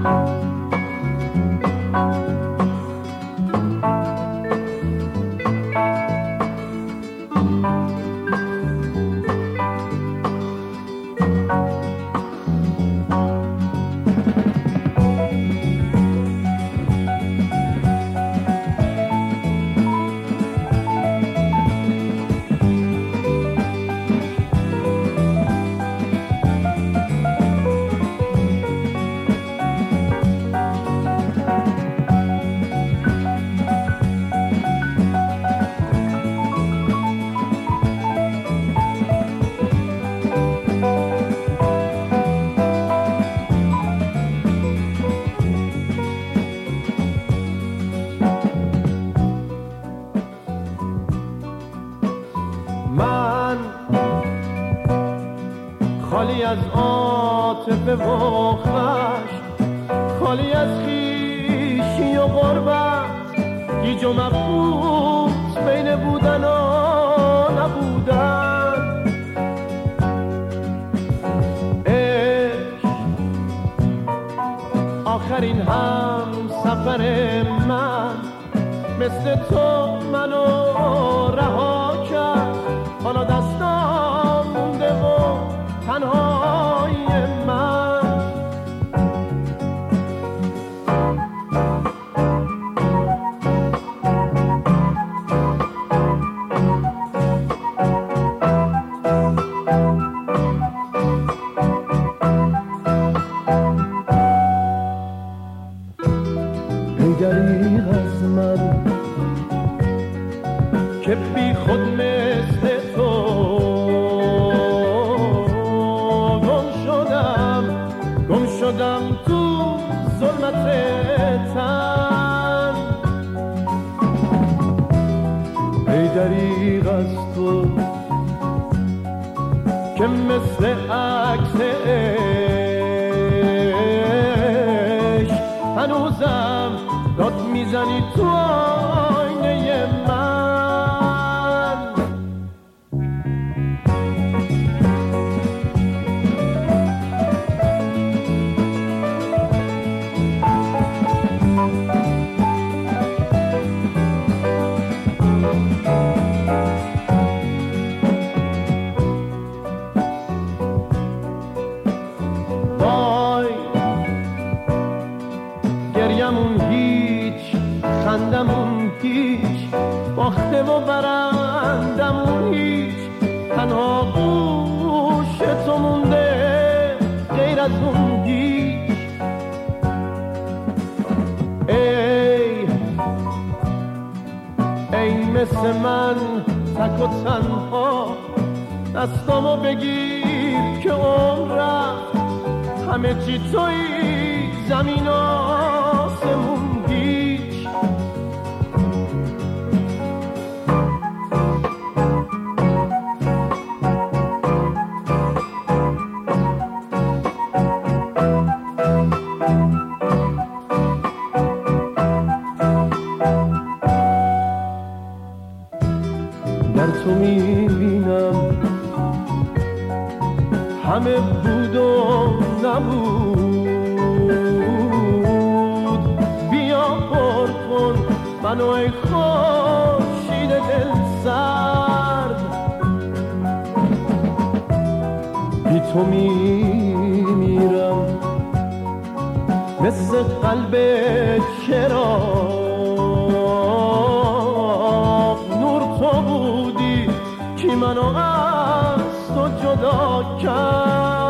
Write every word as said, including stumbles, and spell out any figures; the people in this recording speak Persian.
خالی از عاطفه و خشم، خالی از خویشی و غربت، گیج و مبهوت بین بودن و نبودن. عشق آخرین هم سفر من، مثل تو منو رها کرد. حالا دستام مونده و تنهای من. ای دریغ از من که بی خود مثل تو شدم تو ظلمت تن. ای دریغ از تو که مثل عکس عشق هنوزم داد میزنی تو آینه من. گریمون هیچ، خندمون هیچ، باخته و برندمون هیچ، تنها گوش تو مونده غیر از اون هیچ. ای ای مثل من تک و تنها، دستامو بگیر که عمرم همه چی تویی، زمین آسمون هیچ. در تو میبینم همه بود و نبود. بیا پر کن منو ای خورشید دل سرد. بی تو میمیرم مثل قلب چراغ. نور تو بودی که منو از تو جدا کرد.